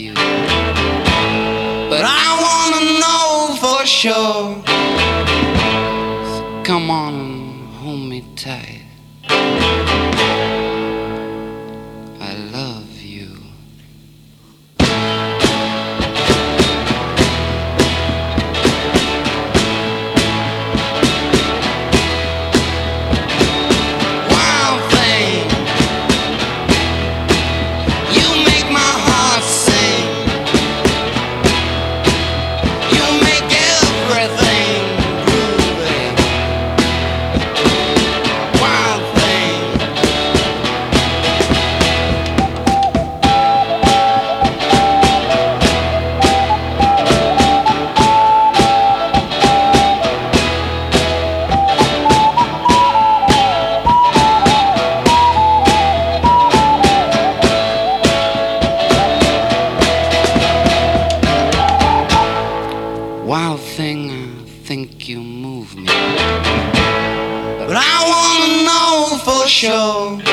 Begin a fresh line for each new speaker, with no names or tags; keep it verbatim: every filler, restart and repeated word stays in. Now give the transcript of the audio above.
you. But I wanna know for sure. So come on and hold me tight. I love you. Wild thing, you make my heart sing. You make everything groovy. Wild thing. Wild thing, I think you move me. But I wanna know for sure.